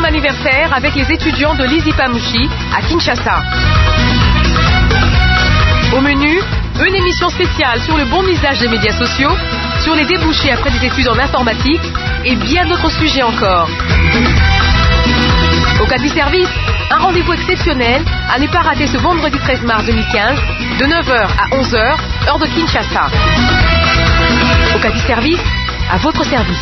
anniversaire avec les étudiants de l'Izipamushi à Kinshasa. Au menu, une émission spéciale sur le bon usage des médias sociaux, sur les débouchés après des études en informatique et bien d'autres sujets encore. Au Caddy Service, un rendez-vous exceptionnel à ne pas rater ce vendredi 13 mars 2015 de 9h à 11h, heure de Kinshasa. Au Caddy Service, à votre service.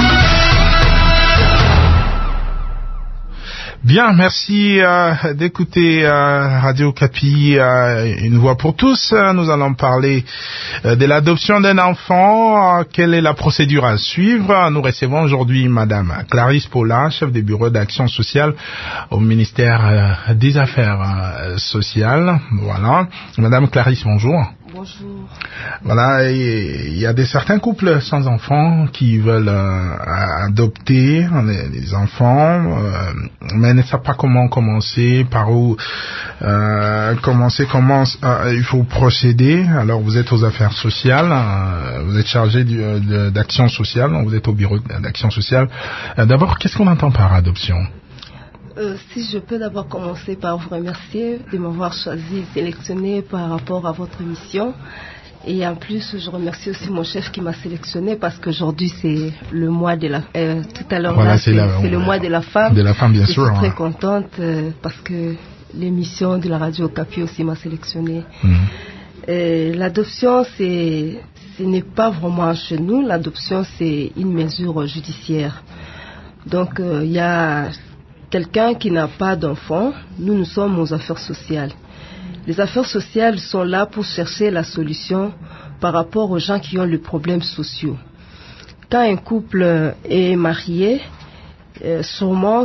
Bien, merci d'écouter Radio Okapi, une voix pour tous. Nous allons parler de l'adoption d'un enfant. Quelle est la procédure à suivre? Nous recevons aujourd'hui Madame Clarisse Paula, chef des bureaux d'action sociale au ministère des Affaires sociales. Voilà. Madame Clarisse, bonjour. Bonjour. Voilà, il y a certains couples sans enfants qui veulent adopter des enfants, mais ne savent pas comment commencer, par où commencer, il faut procéder. Alors vous êtes aux affaires sociales, vous êtes chargé d'action sociale, donc vous êtes au bureau d'action sociale. D'abord, qu'est-ce qu'on entend par adoption? Si je peux d'abord commencer par vous remercier de m'avoir choisi, sélectionné par rapport à votre émission. Et en plus, je remercie aussi mon chef qui m'a sélectionné parce qu'aujourd'hui, c'est le mois de la... tout à l'heure, voilà, c'est le mois de la femme. De la femme, bien sûr. Je suis très contente parce que l'émission de la radio Okapi aussi m'a sélectionnée. L'adoption, ce n'est pas vraiment chez nous. L'adoption, c'est une mesure judiciaire. Donc, il y a... quelqu'un qui n'a pas d'enfant, nous sommes aux affaires sociales. Les affaires sociales sont là pour chercher la solution par rapport aux gens qui ont les problèmes sociaux. Quand un couple est marié, sûrement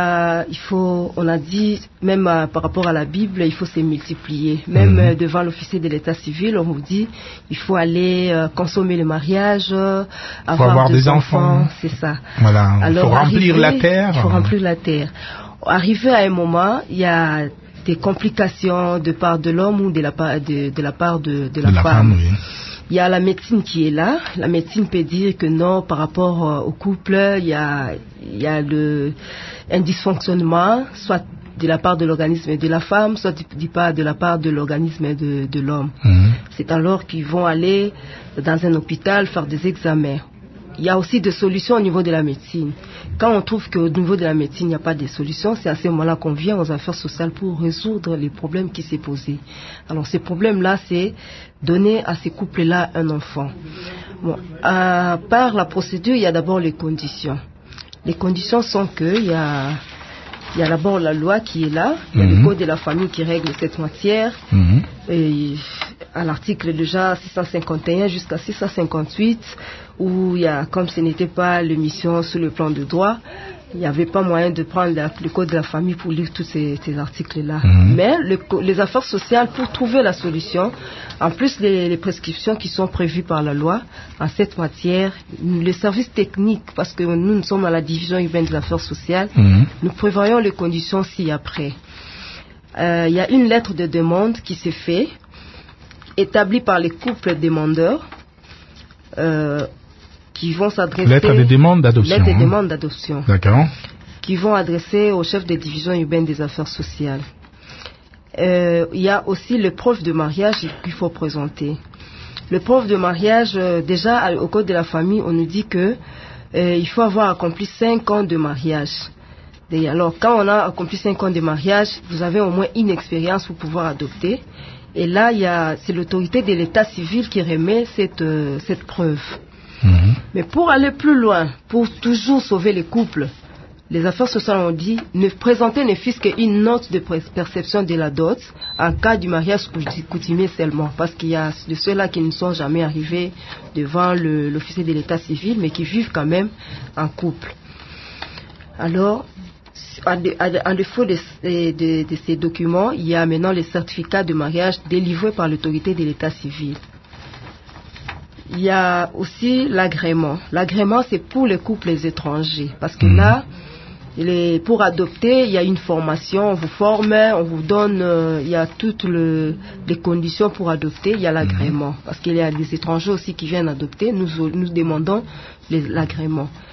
on a dit, même par rapport à la Bible, il faut se multiplier. Même devant l'officier de l'état civil, on vous dit, il faut aller consommer le mariage, avoir des enfants. C'est ça. Voilà. Alors, il faut remplir la terre. Il faut remplir la terre. Arrivé à un moment, il y a des complications de part de l'homme ou de la part de la femme. Oui. Il y a la médecine qui est là. La médecine peut dire que non, par rapport au couple, il y a un dysfonctionnement, soit de la part de l'organisme de la femme, soit de la part de l'organisme de l'homme. C'est alors qu'ils vont aller dans un hôpital faire des examens. Il y a aussi des solutions au niveau de la médecine. Quand on trouve qu'au niveau de la médecine, il n'y a pas de solution, c'est à ce moment-là qu'on vient aux affaires sociales pour résoudre les problèmes qui s'est posés. Alors, ces problèmes-là, c'est donner à ces couples-là un enfant. Bon, par la procédure, il y a d'abord les conditions. Les conditions sont qu'il y a d'abord la loi qui est là, il y a le code de la famille qui règle cette matière, et à l'article déjà 651 jusqu'à 658, où il y a, comme ce n'était pas l'émission sur le plan de droit, il n'y avait pas moyen de prendre le code de la famille pour lire tous ces articles-là. Mais les affaires sociales, pour trouver la solution, en plus les prescriptions qui sont prévues par la loi en cette matière, les services techniques, parce que nous sommes à la division urbaine des affaires sociales, nous prévoyons les conditions ci-après. Il y a une lettre de demande qui s'est faite, établie par les couples demandeurs, qui vont s'adresser... Lettre de demande d'adoption. Lettre de demande d'adoption. D'accord. Qui vont adresser au chef de division urbaine des affaires sociales. Il y a aussi le preuve de mariage qu'il faut présenter. Le preuve de mariage, déjà au code de la famille, on nous dit que il faut avoir accompli 5 ans de mariage. Et alors, quand on a accompli 5 ans de mariage, vous avez au moins une expérience pour pouvoir adopter. Et là, c'est l'autorité de l'état civil qui remet cette preuve. Mais pour aller plus loin, pour toujours sauver les couples, les affaires sociales ont dit ne présenter ne fût-ce qu'une note de perception de la dot en cas du mariage coutumier seulement, parce qu'il y a de ceux-là qui ne sont jamais arrivés devant l'officier de l'état civil, mais qui vivent quand même en couple. Alors, en défaut de ces documents, il y a maintenant les certificats de mariage délivrés par l'autorité de l'état civil. Il y a aussi l'agrément. L'agrément, c'est pour les couples étrangers. Parce que là, pour adopter, il y a une formation, on vous forme, on vous donne, il y a toutes les conditions pour adopter, il y a l'agrément. Parce qu'il y a des étrangers aussi qui viennent adopter, nous demandons l'agrément.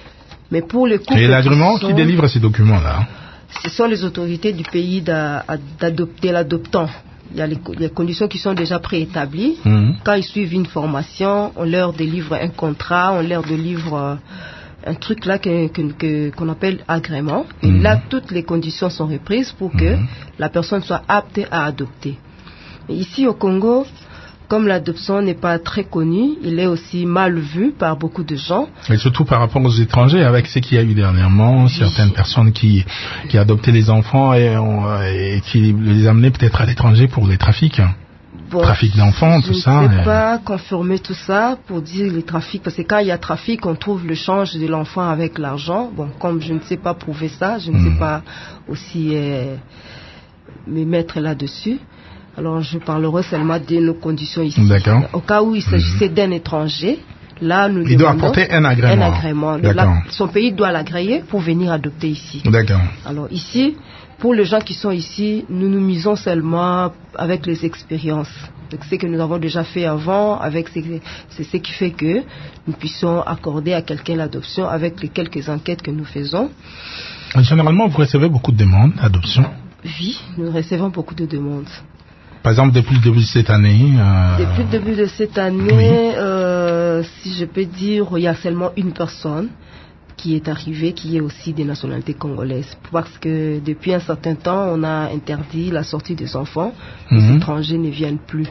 Mais pour les couples... Et l'agrément qui délivre ces documents-là? Ce sont les autorités du pays d'adopter l'adoptant. Il y a les conditions qui sont déjà préétablies. Quand ils suivent une formation, on leur délivre un contrat, on leur délivre un truc là qu'on appelle agrément. Et là, toutes les conditions sont reprises pour que la personne soit apte à adopter. Et ici au Congo, comme l'adoption n'est pas très connue, il est aussi mal vu par beaucoup de gens. Et surtout par rapport aux étrangers, avec ce qu'il y a eu dernièrement, certaines personnes qui adoptaient les enfants et qui les amenaient peut-être à l'étranger pour les trafics. Bon, trafic d'enfants, tout ça. Je ne sais pas confirmer tout ça pour dire les trafics, parce que quand il y a trafic, on trouve le change de l'enfant avec l'argent. Bon, comme je ne sais pas prouver ça, je ne sais pas aussi me mettre là-dessus. Alors, je parlerai seulement de nos conditions ici. D'accord. Au cas où il s'agissait d'un étranger, là, nous il doit apporter un agrément. Son pays doit l'agréer pour venir adopter ici. D'accord. Alors, ici, pour les gens qui sont ici, nous nous misons seulement avec les expériences. Donc, ce que nous avons déjà fait avant, c'est ce qui fait que nous puissions accorder à quelqu'un l'adoption avec les quelques enquêtes que nous faisons. Généralement, vous recevez beaucoup de demandes d'adoption? Oui, nous recevons beaucoup de demandes. Par exemple, depuis le début de cette année... Depuis le début de cette année, si je peux dire, il y a seulement une personne qui est arrivée, qui est aussi des nationalités congolaises. Parce que depuis un certain temps, on a interdit la sortie des enfants. Les étrangers ne viennent plus.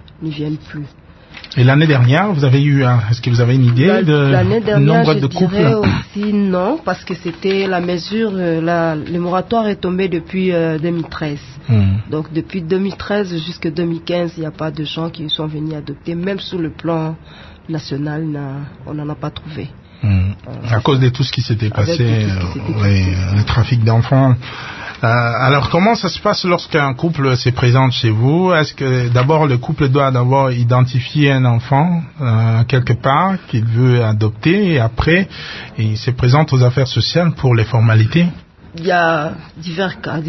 Et l'année dernière, vous avez eu, est-ce que vous avez une idée du nombre de couples? L'année dernière, je dirais aussi non, parce que c'était la mesure, le moratoire est tombé depuis 2013. Donc depuis 2013 jusqu'à 2015, il n'y a pas de gens qui sont venus adopter, même sur le plan national, on n'en a pas trouvé. À cause de tout ce qui s'était passé, le trafic d'enfants. Alors, comment ça se passe lorsqu'un couple se présente chez vous? Est-ce que d'abord le couple doit d'abord identifier un enfant quelque part qu'il veut adopter et après il se présente aux affaires sociales pour les formalités? Il y a divers cas.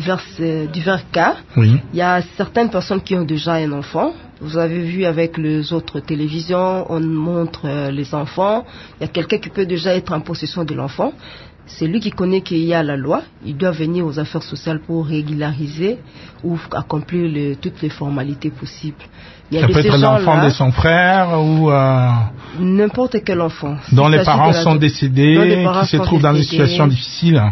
Oui. Il y a certaines personnes qui ont déjà un enfant. Vous avez vu avec les autres télévisions, on montre les enfants. Il y a quelqu'un qui peut déjà être en possession de l'enfant. C'est lui qui connaît qu'il y a la loi. Il doit venir aux affaires sociales pour régulariser ou accomplir toutes les formalités possibles. Ça peut être l'enfant de son frère ou... n'importe quel enfant. Dont les parents sont décédés, qui se trouvent dans une situation difficile.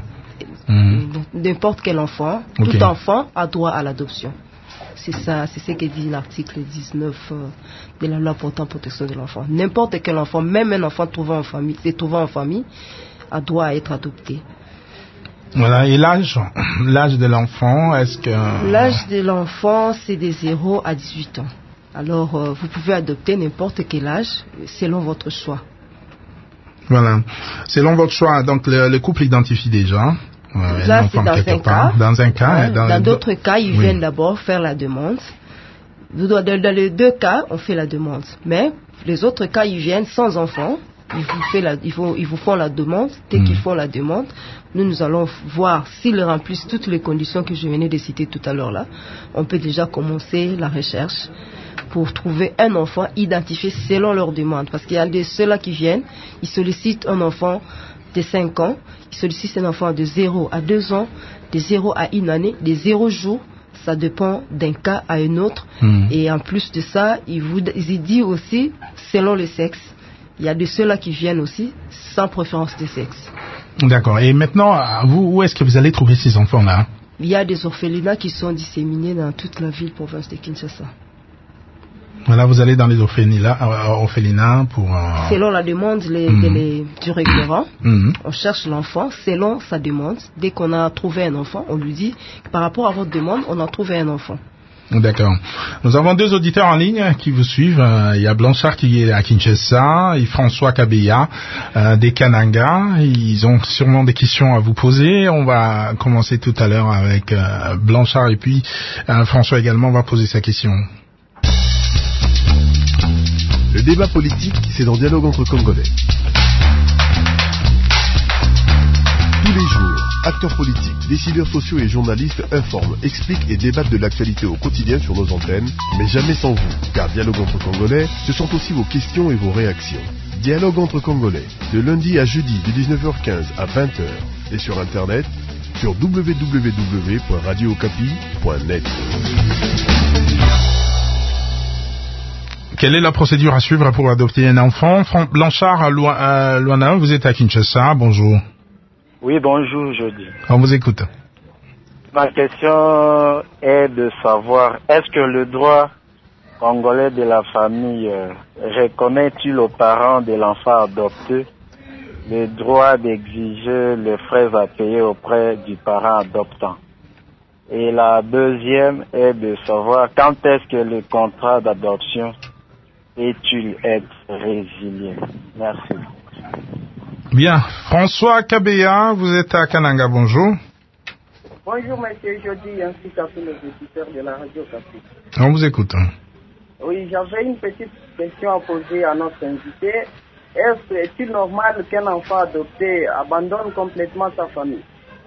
N'importe quel enfant. Okay. Tout enfant a droit à l'adoption. C'est ça, c'est ce que dit l'article 19 de la loi portant protection de l'enfant. N'importe quel enfant, même un enfant trouvant en famille, a droit à être adopté. Voilà, et l'âge de l'enfant, est-ce que... L'âge de l'enfant, c'est de 0 à 18 ans. Alors, vous pouvez adopter n'importe quel âge, selon votre choix. Voilà, selon votre choix, donc le couple identifie déjà... Là, c'est dans un cas. Dans d'autres cas, ils viennent d'abord faire la demande. Dans les deux cas, on fait la demande. Mais les autres cas, ils viennent sans enfant. Ils vous font la demande. Dès qu'ils font la demande, nous allons voir s'ils remplissent toutes les conditions que je venais de citer tout à l'heure là. On peut déjà commencer la recherche pour trouver un enfant identifié selon leur demande. Parce qu'il y a ceux-là qui viennent, ils sollicitent un enfant de 5 ans, ils sollicitent un enfant de 0 à 2 ans, de 0 à 1 année, de 0 jours. Ça dépend d'un cas à un autre. Et en plus de ça, ils disent aussi selon le sexe. Il y a de ceux-là qui viennent aussi sans préférence de sexe. D'accord. Et maintenant, vous, où est-ce que vous allez trouver ces enfants-là? Il y a des orphelinats qui sont disséminés dans toute la ville province de Kinshasa. Voilà, vous allez dans les orphelinats pour... Selon la demande du récurrent, on cherche l'enfant selon sa demande. Dès qu'on a trouvé un enfant, on lui dit, par rapport à votre demande, on a trouvé un enfant. D'accord. Nous avons 2 auditeurs en ligne qui vous suivent. Il y a Blanchard qui est à Kinshasa et François Kabeya des Kananga. Ils ont sûrement des questions à vous poser. On va commencer tout à l'heure avec Blanchard et puis François également va poser sa question. Le débat politique, c'est dans Dialogue entre Congolais. Tous les jours, acteurs politiques, décideurs sociaux et journalistes informent, expliquent et débattent de l'actualité au quotidien sur nos antennes, mais jamais sans vous, car Dialogue entre Congolais, ce sont aussi vos questions et vos réactions. Dialogue entre Congolais, de lundi à jeudi de 19h15 à 20h et sur internet sur www.radiocapi.net. Quelle est la procédure à suivre pour adopter un enfant? Franck Blanchard à Luana, vous êtes à Kinshasa, bonjour. Oui, bonjour, Jody. On vous écoute. Ma question est de savoir, est-ce que le droit congolais de la famille reconnaît-il aux parents de l'enfant adopté le droit d'exiger les frais à payer auprès du parent adoptant? Et la deuxième est de savoir quand est-ce que le contrat d'adoption est-il être résilié? Merci. Bien. François Kabea, vous êtes à Kananga, bonjour. Bonjour, monsieur Jody, ainsi qu'à tous les auditeurs de la radio Capi. On vous écoute. Oui, j'avais une petite question à poser à notre invité. Est-il normal qu'un enfant adopté abandonne complètement sa famille?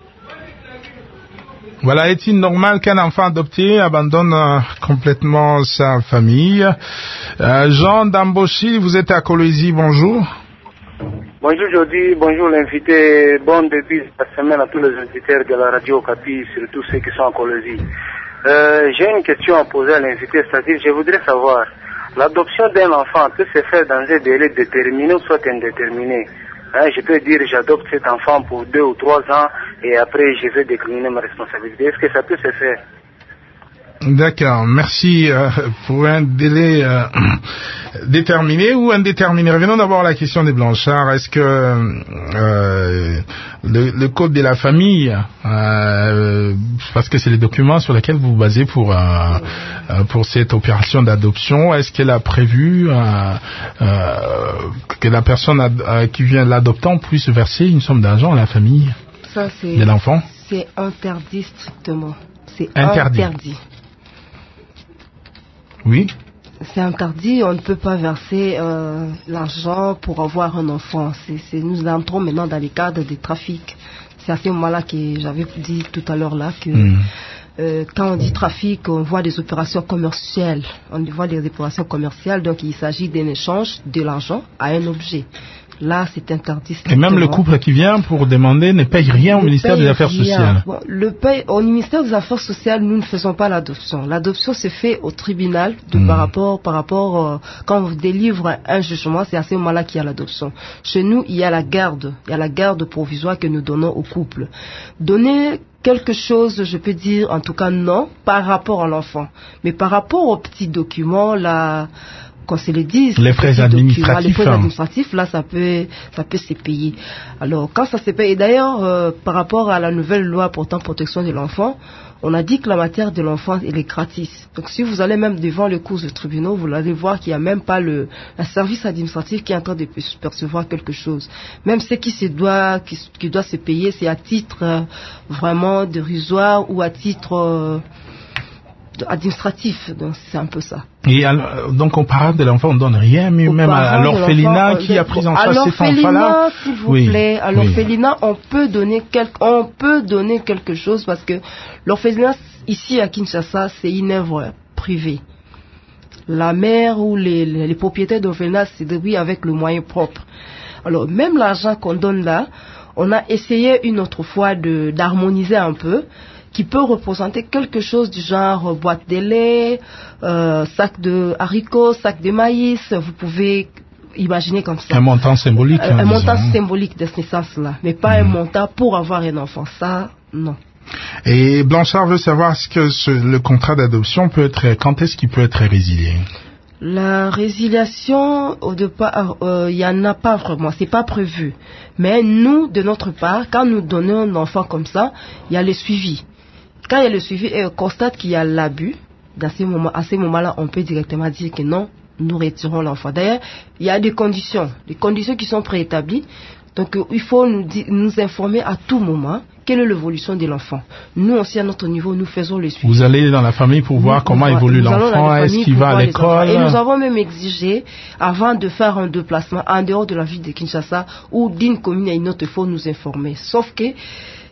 Voilà, est-il normal qu'un enfant adopté abandonne complètement sa famille? Jean Damboshi, vous êtes à Kolwezi, bonjour. Bonjour Jody, bonjour l'invité, bon début de la semaine à tous les auditeurs de la radio Capi, surtout ceux qui sont à Kolwezi. J'ai une question à poser à l'invité, c'est-à-dire je voudrais savoir, l'adoption d'un enfant peut se faire dans un délai déterminé ou soit indéterminé. Je peux dire j'adopte cet enfant pour 2 ou 3 ans et après je vais décliner ma responsabilité. Est-ce que ça peut se faire? D'accord, merci pour un délai déterminé ou indéterminé. Revenons d'abord à la question des Blanchards. Est-ce que le code de la famille, parce que c'est les documents sur lesquels vous vous basez pour cette opération d'adoption, est-ce qu'elle a prévu que la personne qui vient l'adoptant puisse verser une somme d'argent à la famille de l'enfant? C'est interdit strictement. C'est interdit. Oui. C'est interdit, on ne peut pas verser l'argent pour avoir un enfant. Nous entrons maintenant dans les cadres des trafics. C'est à ce moment-là que j'avais dit tout à l'heure là que quand on dit trafic, on voit des opérations commerciales. On voit des opérations commerciales, donc il s'agit d'un échange de l'argent à un objet. Là, c'est interdit. Et même le couple qui vient pour demander ne paye rien au ministère des Affaires sociales. Bon, au ministère des Affaires sociales, nous ne faisons pas l'adoption. L'adoption se fait au tribunal par rapport quand on délivre un jugement, c'est à ce moment-là qu'il y a l'adoption. Chez nous, il y a la garde provisoire que nous donnons au couple. Donner quelque chose, je peux dire, en tout cas non, par rapport à l'enfant. Mais par rapport aux petits documents, là, qu'on se le dise, les frais administratifs, là, ça peut se payer. Alors, quand ça se paye, et d'ailleurs, par rapport à la nouvelle loi portant protection de l'enfant, on a dit que la matière de l'enfant, elle est gratis. Donc, si vous allez même devant les cours de tribunaux, vous allez voir qu'il n'y a même pas le service administratif qui est en train de percevoir quelque chose. Même ce qui doit se payer, c'est à titre vraiment dérisoire ou à titre administratif, donc c'est un peu ça. Et donc on parle de l'enfant, on donne rien, mais même à l'orphelinat qui a pris en charge cet enfant-là. S'il vous plaît, à l'orphelinat, on peut donner quelque chose parce que l'orphelinat ici à Kinshasa, c'est une œuvre privée. La mère ou les propriétaires d'orphelinat se débrouillent avec le moyen propre. Alors même l'argent qu'on donne là, on a essayé une autre fois d'harmoniser un peu, qui peut représenter quelque chose du genre boîte de lait, sac de haricots, sac de maïs. Vous pouvez imaginer comme ça. Un montant symbolique. Un montant symbolique de ce sens-là, mais pas un montant pour avoir un enfant. Ça, non. Et Blanchard veut savoir le contrat d'adoption peut être, quand est-ce qu'il peut être résilié? La résiliation, au départ, il y en a pas vraiment, c'est pas prévu. Mais nous, de notre part, quand nous donnons un enfant comme ça, il y a le suivi. Quand il y a le suivi et on constate qu'il y a l'abus, à ce moment-là, on peut directement dire que non, nous retirons l'enfant. D'ailleurs, il y a des conditions qui sont préétablies. Donc, il faut nous informer à tout moment quelle est l'évolution de l'enfant. Nous aussi, à notre niveau, nous faisons le suivi. Vous allez dans la famille pour voir comment évolue l'enfant, est-ce qu'il va à l'école? Et nous avons même exigé, avant de faire un déplacement en dehors de la ville de Kinshasa ou d'une commune à une autre, il faut nous informer. Sauf que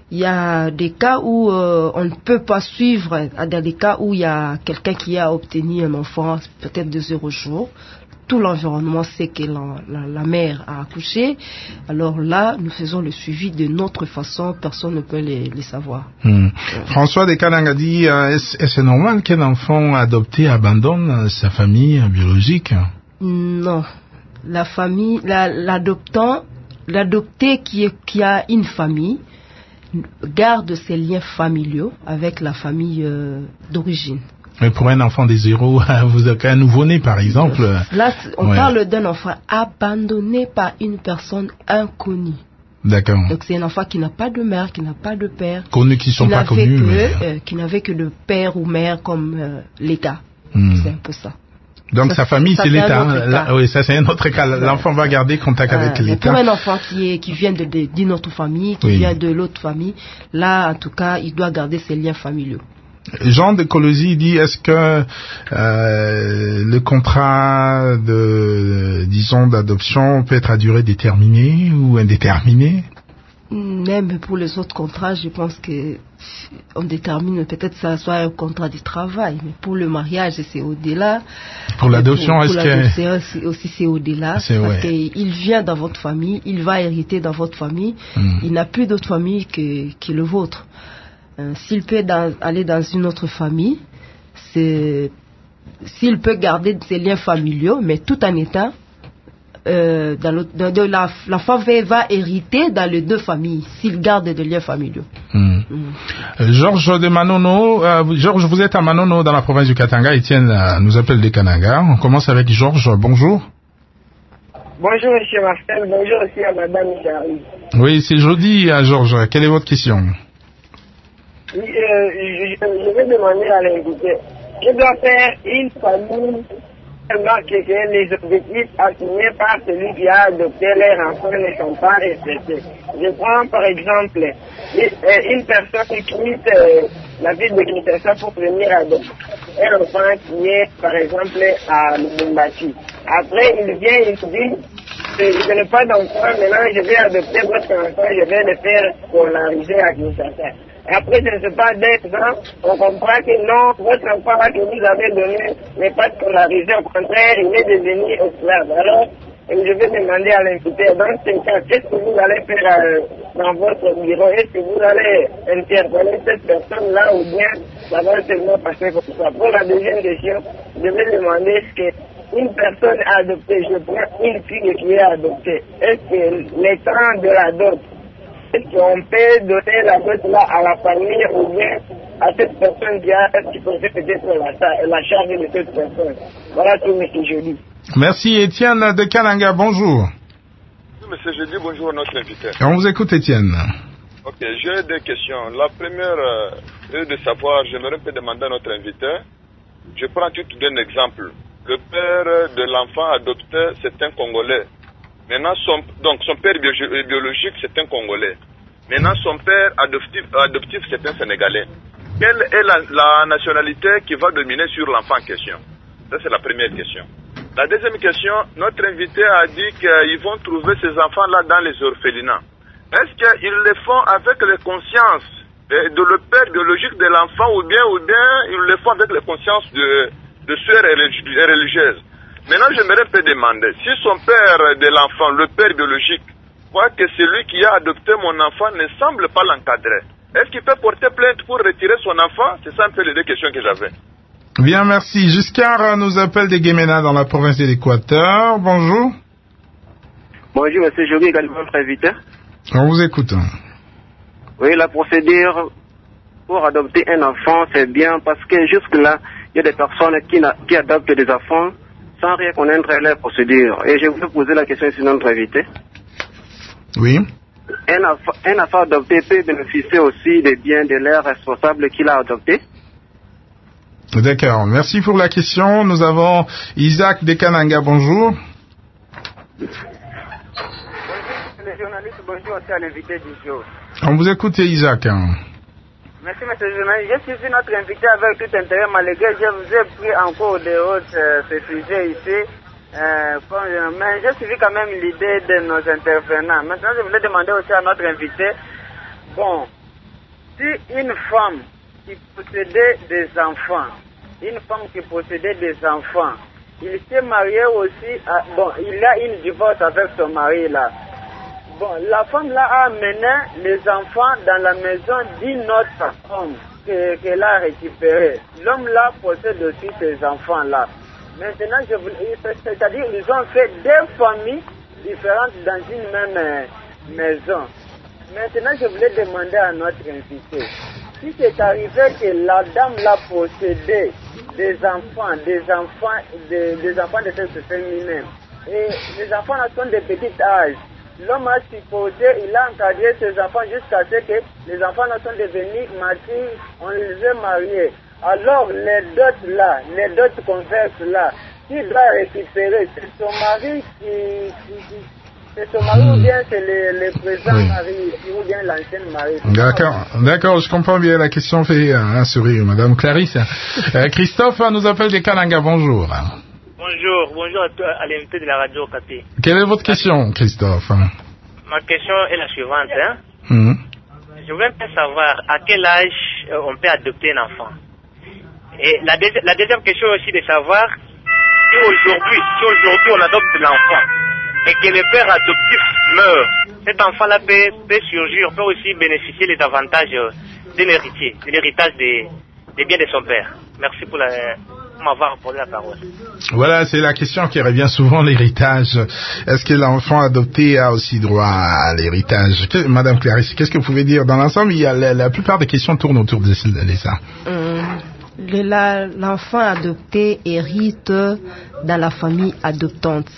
Il y a des cas où on ne peut pas suivre, dans des cas où il y a quelqu'un qui a obtenu un enfant peut-être de 0 jours. Tout l'environnement sait que la mère a accouché. Alors là, nous faisons le suivi de notre façon, personne ne peut les savoir. François de Kananga dit, est-ce normal qu'un enfant adopté abandonne sa famille biologique? Non. La famille, l'adopté qui a une famille, garde ses liens familiaux avec la famille d'origine. Mais pour un enfant des 0, vous avez un nouveau-né par exemple. Là, on parle d'un enfant abandonné par une personne inconnue. D'accord. Donc c'est un enfant qui n'a pas de mère, qui n'a pas de père. Connus qui sont pas connus. Qui n'avait que le père ou mère comme l'État. C'est un peu ça. Donc sa famille, c'est l'État. Oui, ça c'est un autre cas. L'enfant va garder contact avec l'État. Pour un enfant qui vient d'une autre famille, qui vient de l'autre famille, là en tout cas, il doit garder ses liens familiaux. Jean de Colosie dit, est-ce que le contrat d'adoption peut être à durée déterminée ou indéterminée? Même pour les autres contrats, je pense que on détermine peut-être que ça soit un contrat de travail, mais pour le mariage, c'est au-delà. Pour l'adoption, aussi c'est au-delà, parce qu'il vient dans votre famille, il va hériter dans votre famille, il n'a plus d'autre famille que le vôtre. S'il peut aller dans une autre famille, s'il peut garder ses liens familiaux, mais tout en étant la femme va hériter dans les 2 familles s'il garde des liens familiaux. Georges de Manono, Georges, vous êtes à Manono dans la province du Katanga. Étienne nous appelle des Kananga. On commence avec Georges. Bonjour. Bonjour monsieur Marcel, bonjour aussi à madame Jarry. Oui, c'est jeudi, Georges. Quelle est votre question? Oui, je vais demander à l'invité. Je dois faire une famille que les objectifs assignés par celui qui a adopté les enfants ne sont pas respectés. Je prends par exemple une personne qui quitte la ville de Kinshasa pour venir adopter un enfant qui est par exemple à Lubumbashi. Après il vient, il dit je n'ai pas d'enfant, maintenant je vais adopter votre enfant, je vais le faire scolariser à Kinshasa. Après, je ne sais pas, 2 ans, on comprend que non, votre enfant que vous avez donné n'est pas scolarisé, au contraire, il est devenu esclave. Alors, je vais demander à l'invité, dans ce cas, qu'est-ce que vous allez faire dans votre bureau? Est-ce que vous allez interpeller cette personne-là ou bien ça va seulement passer comme ça? Pour la deuxième question, je vais demander est-ce qu'une personne adoptée, je prends une fille qui est adoptée, est-ce que le temps de la dot, est-ce qu'on peut donner la dot là à la famille ou bien à cette personne qui peut peut-être la charge de cette personne? Voilà tout, monsieur Jeudi. Merci. Étienne de Kananga, bonjour. Oui, monsieur Jeudi, bonjour à notre invité. On vous écoute, Étienne. Ok, j'ai 2 questions. La première est de savoir, j'aimerais peut demander à notre invité, je prends tout d'un exemple. Le père de l'enfant adopté, c'est un Congolais. Maintenant, son père biologique, c'est un Congolais. Maintenant, son père adoptif c'est un Sénégalais. Quelle est la nationalité qui va dominer sur l'enfant en question? Ça, c'est la première question. La deuxième question, notre invité a dit qu'ils vont trouver ces enfants-là dans les orphelinats. Est-ce qu'ils le font avec la conscience de le père biologique de l'enfant ou bien ils le font avec la conscience de sœurs religieuses? Maintenant, j'aimerais un peu demander, si son père de l'enfant, le père biologique, voit que celui qui a adopté mon enfant ne semble pas l'encadrer, est-ce qu'il peut porter plainte pour retirer son enfant? C'est ça un peu les 2 questions que j'avais. Bien, merci. Giscard nous appelle de Guémena dans la province de l'Équateur. Bonjour. Bonjour, monsieur Jogi, également votre invité. On vous écoute. Oui, la procédure pour adopter un enfant, c'est bien parce que jusque-là, il y a des personnes qui adoptent des enfants sans rien connaître leur procédure. Et je voulais poser la question sur notre invité. Oui. Un enfant adopté peut bénéficier aussi des biens de l'air responsable qu'il a adopté. D'accord. Merci pour la question. Nous avons Isaac de Kananga. Bonjour. Bonjour, les journalistes. Bonjour aussi à l'invité du jour. On vous écoute, Isaac. Merci, monsieur le journaliste. J'ai suivi notre invité avec tout intérêt, malgré je vous ai pris encore de haute ce sujet ici. Mais j'ai suivi quand même l'idée de nos intervenants. Maintenant, je voulais demander aussi à notre invité, bon, si une femme qui possédait des enfants, il s'est marié aussi, il a une divorce avec son mari là. Bon, la femme là a amené les enfants dans la maison d'une autre homme qu'elle a récupéré. L'homme là possède aussi ces enfants là. Maintenant, c'est-à-dire ils ont fait deux familles différentes dans une même maison. Maintenant, je voulais demander à notre invité, si c'est arrivé que la dame l'a possédé des enfants de sexe féminin, et les enfants sont de petit âge, l'homme a supposé, il a encadré ses enfants jusqu'à ce que les enfants sont devenus matures, on les a mariés. Alors les dots converses là, qui doit récupérer, c'est son mari c'est son mari ou bien c'est le présent mari ou bien l'ancien mari. D'accord, je comprends bien. La question fait un sourire, Madame Clarisse. Christophe nous appelle des Kananga, bonjour. Bonjour à l'invité de la radio Okapi. Quelle est votre question, Christophe? Ma question est la suivante. Je voudrais savoir à quel âge on peut adopter un enfant. Et la deuxième question aussi de savoir si aujourd'hui on adopte l'enfant et que le père adoptif meurt, cet enfant-là peut surgir, peut aussi bénéficier des avantages d'un héritier, de l'héritage des biens de son père. Merci pour m'avoir posé la parole. Voilà, c'est la question qui revient souvent, l'héritage. Est-ce que l'enfant adopté a aussi droit à l'héritage? Madame Clarisse, qu'est-ce que vous pouvez dire? Dans l'ensemble, il y a la plupart des questions tournent autour de ça. L'enfant adopté hérite dans la famille adoptante.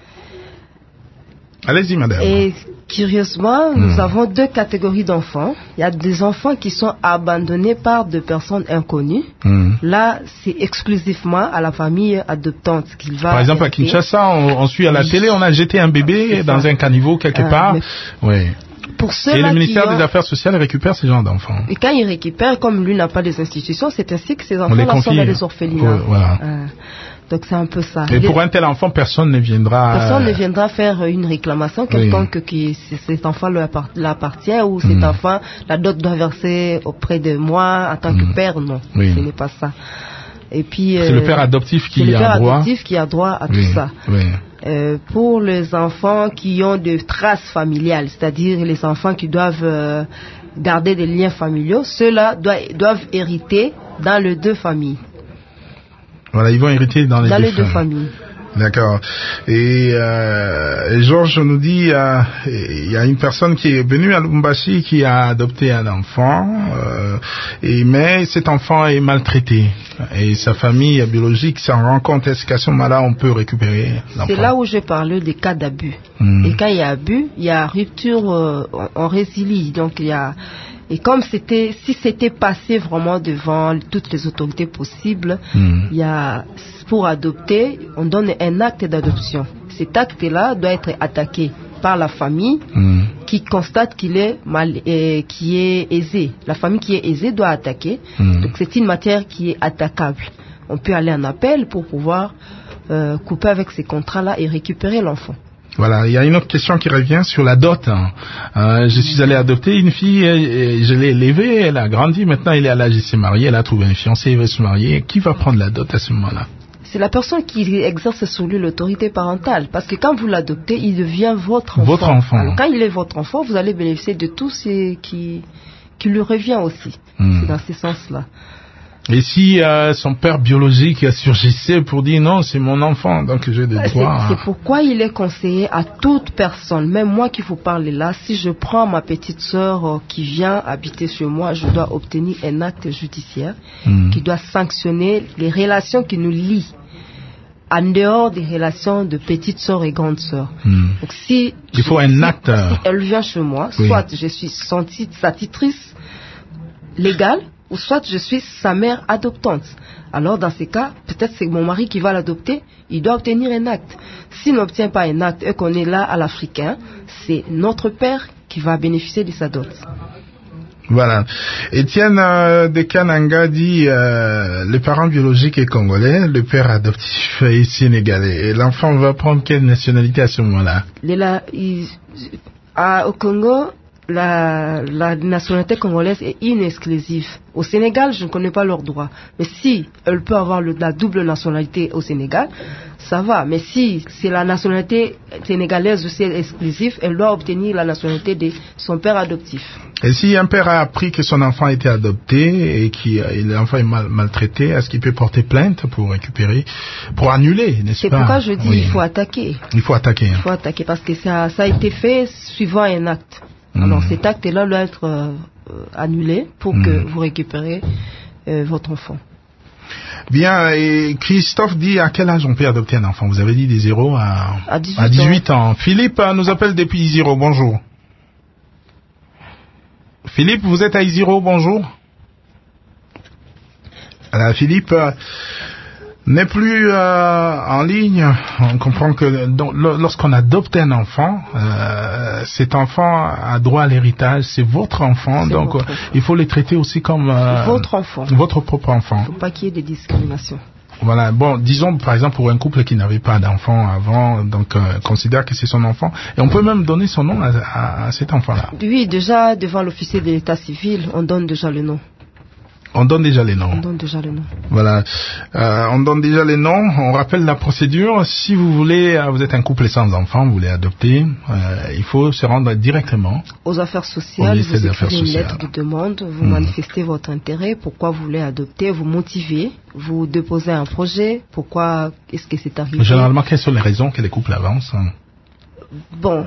Allez-y, madame. Et curieusement, nous avons deux catégories d'enfants. Il y a des enfants qui sont abandonnés par des personnes inconnues. Là, c'est exclusivement à la famille adoptante qu'il va. Par exemple, à Kinshasa, on suit à la télé, on a jeté un bébé dans un caniveau quelque part. Oui. Et le ministère des Affaires sociales récupère ces gens d'enfants. Et quand il récupère, comme lui n'a pas des institutions, c'est ainsi que ces enfants-là sont dans les orphelinats. Voilà. Donc c'est un peu ça. Et pour un tel enfant, personne ne viendra faire une réclamation quelconque que cet enfant l'appartient ou cet enfant, la dot doit verser auprès de moi en tant que père. Non, ce n'est pas ça. Et puis c'est le père adoptif qui a droit à tout ça. Pour les enfants qui ont des traces familiales, c'est-à-dire les enfants qui doivent garder des liens familiaux, ceux-là doivent hériter dans les deux familles. Voilà, ils vont hériter dans les deux familles. D'accord. Et Georges nous dit, il y a une personne qui est venue à Lubumbashi qui a adopté un enfant, mais cet enfant est maltraité. Et sa famille biologique s'en rend compte. Est-ce qu'à ce moment-là, on peut récupérer l'enfant? C'est là où j'ai parlé des cas d'abus. Et quand il y a abus, il y a rupture, on résilie. Donc il y a... Et comme si c'était passé vraiment devant toutes les autorités possibles, il y a, pour adopter, on donne un acte d'adoption. Cet acte-là doit être attaqué par la famille qui constate qu'il est qui est aisé. La famille qui est aisée doit attaquer. Donc c'est une matière qui est attaquable. On peut aller en appel pour pouvoir couper avec ces contrats-là et récupérer l'enfant. Voilà, il y a une autre question qui revient sur la dot. Je suis allé adopter une fille, je l'ai élevée, elle a grandi, maintenant elle est à l'âge de se marier, elle a trouvé un fiancé, elle veut se marier. Qui va prendre la dot à ce moment-là? C'est la personne qui exerce sur lui l'autorité parentale. Parce que quand vous l'adoptez, il devient votre enfant. Votre enfant. Alors, quand il est votre enfant, vous allez bénéficier de tout ce qui lui revient aussi. C'est dans ce sens-là. Et si son père biologique surgissait pour dire non, c'est mon enfant, donc j'ai des droits. C'est pourquoi il est conseillé à toute personne, même moi qui vous parle là, si je prends ma petite sœur qui vient habiter chez moi, je dois obtenir un acte judiciaire qui doit sanctionner les relations qui nous lient, en dehors des relations de petite sœur et grande sœur. Donc il faut un acte. Si elle vient chez moi, soit je suis sa titrice légale, ou soit je suis sa mère adoptante. Alors dans ces cas, peut-être c'est mon mari qui va l'adopter, il doit obtenir un acte. S'il n'obtient pas un acte et qu'on est là à l'Africain, c'est notre père qui va bénéficier de sa dot. Voilà. Étienne de Kananga dit le parent biologique est congolais, le père adoptif est sénégalais. Et l'enfant va prendre quelle nationalité à ce moment-là? Au Congo, la nationalité congolaise est inexclusive. Au Sénégal, je ne connais pas leurs droits. Mais si elle peut avoir la double nationalité au Sénégal, ça va. Mais si c'est la nationalité sénégalaise aussi exclusive, elle doit obtenir la nationalité de son père adoptif. Et si un père a appris que son enfant a été adopté et que l'enfant est maltraité, est-ce qu'il peut porter plainte pour récupérer, pour annuler, n'est-ce pas? C'est pourquoi je dis il faut attaquer. Il faut attaquer. Il faut attaquer parce que ça a été fait suivant un acte. Alors cet acte-là doit être annulé pour que vous récupérez votre enfant. Bien, et Christophe dit à quel âge on peut adopter un enfant? Vous avez dit des 0 à 18 ans. Philippe nous appelle depuis Isiro, bonjour. Philippe, vous êtes à Isiro, bonjour. Philippe n'est plus en ligne. On comprend que lorsqu'on adopte un enfant, cet enfant a droit à l'héritage. C'est votre enfant, donc il faut le traiter aussi comme votre enfant, votre propre enfant. Il ne faut pas qu'il y ait des discriminations. Voilà. Bon, disons par exemple pour un couple qui n'avait pas d'enfant avant, donc considère que c'est son enfant, et on peut même donner son nom à cet enfant-là. Oui, déjà devant l'officier de l'état civil, on donne déjà le nom. On donne déjà les noms. On donne déjà les noms. Voilà. On donne déjà les noms. On rappelle la procédure. Si vous voulez, vous êtes un couple sans enfant, vous voulez adopter, il faut se rendre directement aux affaires sociales. Vous écrivez une lettre de demande, vous manifestez votre intérêt, pourquoi vous voulez adopter, vous motivez, vous déposez un projet, pourquoi est-ce que c'est arrivé. Généralement, quelles sont les raisons que les couples avancent? Bon.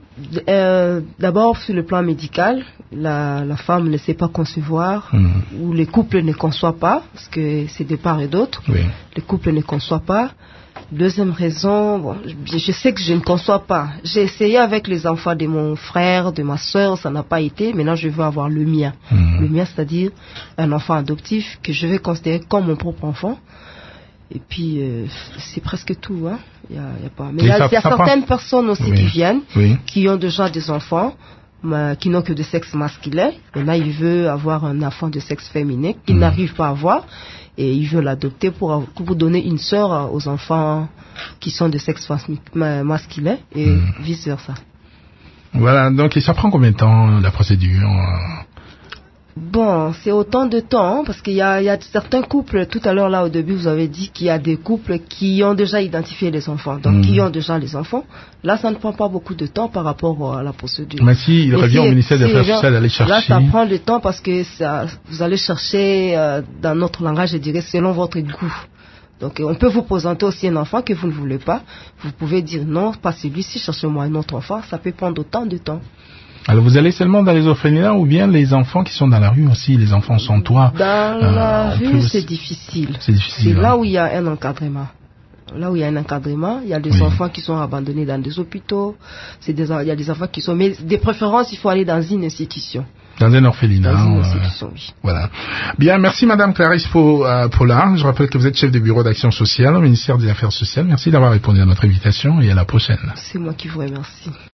D'abord sur le plan médical, la femme ne sait pas concevoir, ou les couples ne conçoivent pas, parce que c'est de part et d'autre. Oui. Les couples ne conçoivent pas. Deuxième raison, bon, je sais que je ne conçois pas. J'ai essayé avec les enfants de mon frère, de ma soeur, ça n'a pas été. Maintenant, je veux avoir le mien. Le mien, c'est-à-dire un enfant adoptif que je vais considérer comme mon propre enfant. Et puis, c'est presque tout, hein. Il y a pas. Mais il y a certaines personnes aussi qui viennent, qui ont déjà des enfants, qui n'ont que de sexe masculin. Et là, ils veulent avoir un enfant de sexe féminin qu'ils n'arrivent pas à avoir. Et ils veulent l'adopter pour donner une sœur aux enfants qui sont de sexe masculin et vice versa. Voilà. Donc, ça prend combien de temps, la procédure? Bon, c'est autant de temps, hein, parce qu'il y a certains couples, tout à l'heure là au début vous avez dit qu'il y a des couples qui ont déjà identifié les enfants, donc qui ont déjà les enfants. Là ça ne prend pas beaucoup de temps par rapport à la procédure. Mais si il revient au ministère des Affaires sociales d'aller chercher... Là ça prend du temps parce que vous allez chercher, dans notre langage je dirais, selon votre goût. Donc on peut vous présenter aussi un enfant que vous ne voulez pas, vous pouvez dire non, pas celui-ci, cherchez-moi un autre enfant, ça peut prendre autant de temps. Alors vous allez seulement dans les orphelinats ou bien les enfants qui sont dans la rue aussi, les enfants sans toit? Dans la rue c'est difficile. C'est là où il y a un encadrement. Là où il y a un encadrement, il y a des enfants qui sont abandonnés dans des hôpitaux, il y a des enfants qui sont... Mais de préférence, il faut aller dans une institution. Dans un orphelinat. Dans une institution, oui. Voilà. Bien, merci Madame Clarisse Paulin. Je rappelle que vous êtes chef de bureau d'action sociale au ministère des Affaires sociales. Merci d'avoir répondu à notre invitation et à la prochaine. C'est moi qui vous remercie.